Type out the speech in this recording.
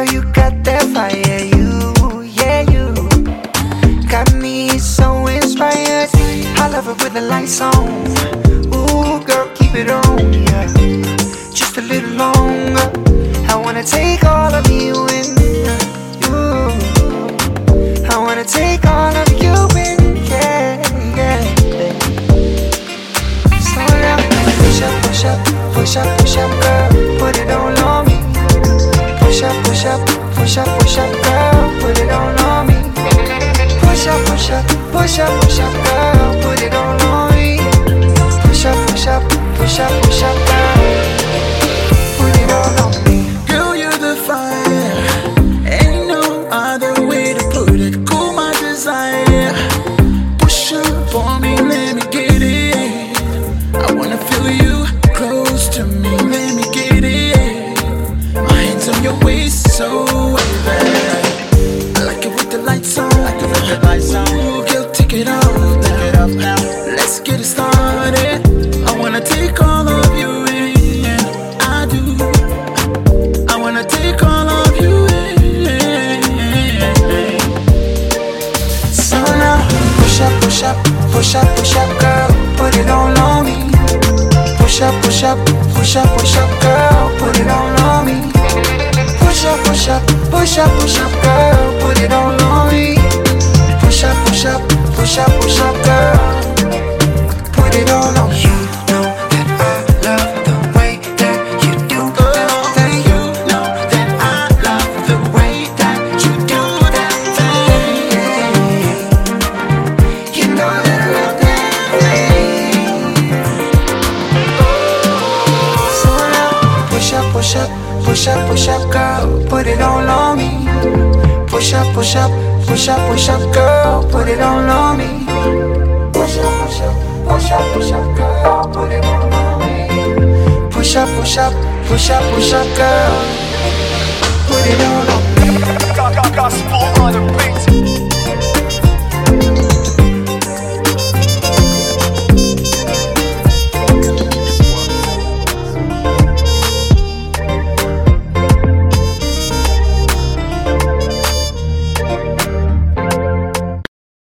you got that fire, you got me so inspired. I love it with the lights on. Ooh, girl, keep it on, yeah. Just a little longer. I wanna take all of you in. I wanna take all of you in, yeah. Slow down, push up, push up, push up, push up, girl, put it all on me. Push up, push up, push up, push up, girl, put it all on me. Push up, push up, push up, push up, girl, put it all on me. Push up, push up, push up, push up, girl, put it all on me. Girl, you're the fire, ain't no other way to put it. Cool my desire, push up for me, let me get it. I wanna feel you close to me, let me get it. My hands on your waist, so bad. I like it with the lights on, like it with the lights on. Ooh, girl, take it off now. Let's get it started. I wanna take all of you in, I do. I wanna take all of you in. So now, push up, push up, push up, push up, girl, put it all on me. Push up, push up, push up, push up, girl, put it all on me. Push up, push up, push up, push up, girl, put it all on me. Push up, push up, push up, push up, girl, put it all on me. You know that I love the way that you do that thing. You know that I love the way that you do that thing. You know that I love that thing. So now, push up, push up, push up, push up, girl, put it all on me. Push up, push up, push up, push up, girl, put it all on me. Push up, push up, push up, push up, girl, put it all on me. Push up, push up, push up, push up, girl.